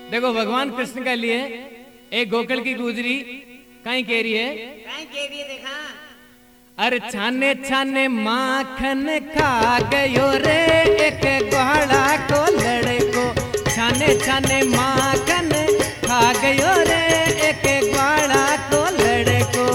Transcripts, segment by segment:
देखो भगवान कृष्ण के लिए एक गोकुल की गुजरी कहीं कह रही है, देखा। अरे छाने छाने माखन खा गयो रे एक ग्वाला को लड़को, छाने छाने माखन खा गयो रे एक ग्वाला को लड़को।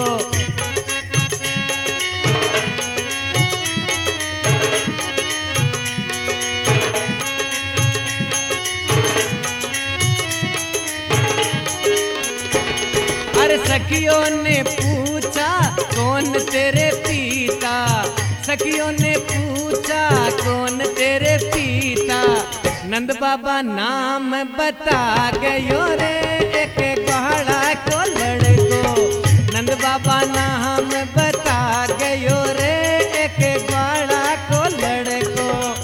अरे सखियों ने पूछा कौन तेरे पिता, सखियों ने पूछा कौन तेरे पिता, नंद बाबा नाम बता गयो रे एक ग्वाला को लड़को, नंद बाबा नाम बता गयो रे एक ग्वाला को लड़को।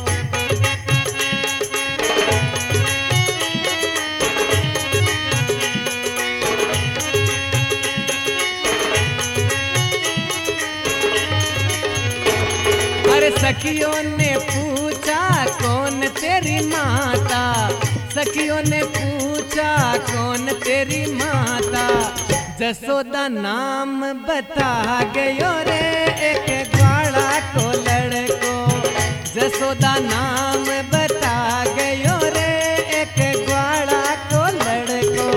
अरे सखियों ने पूछा कौन तेरी माता, सखियों ने पूछा कौन तेरी माता, जसोदा नाम बता गयो रे एक ग्वाला को लड़को, जसोदा नाम बता गयो रे एक ग्वाला को लड़को।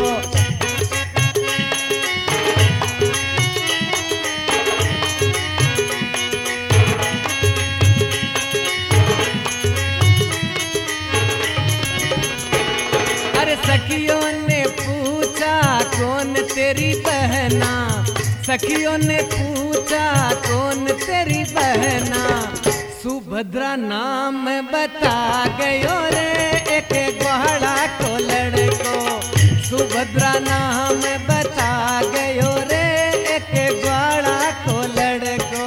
सखियों ने पूछा कौन तेरी बहना, सखियों ने पूछा कौन तेरी बहना, सुभद्रा नाम बता गयो रे एक ग्वाला को लड़को, सुभद्रा नाम बता गयो रे एक ग्वाला को लड़को।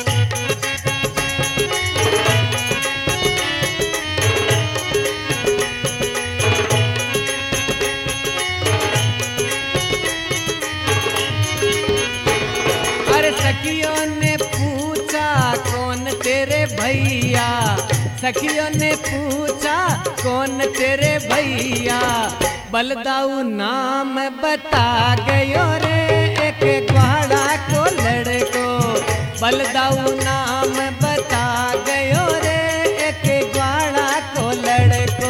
सखियों ने पूछा कौन तेरे भैया, सखियों ने पूछा कौन तेरे भैया, बलदाऊ नाम बता गयो रे एक ग्वाला को लड़को, बलदाऊ नाम बता गयो रे एक ग्वाला को लड़को।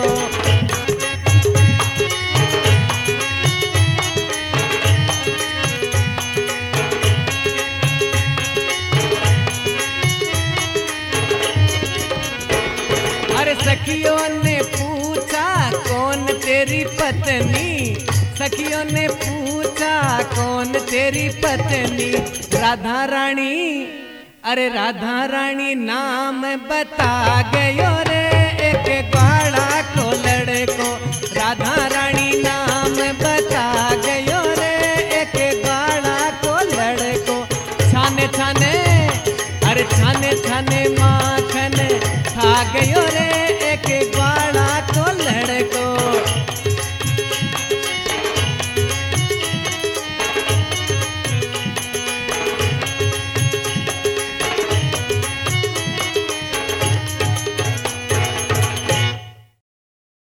सखियों ने पूछा कौन तेरी पत्नी, सखियों ने पूछा कौन तेरी पत्नी, राधा रानी, अरे राधा रानी नाम बता गयो रे एक ग्वाला को लड़को, राधा रानी नाम बता गयो रे एक ग्वाला को लड़को। छाने छाने, अरे छाने छाने माखन खा गयो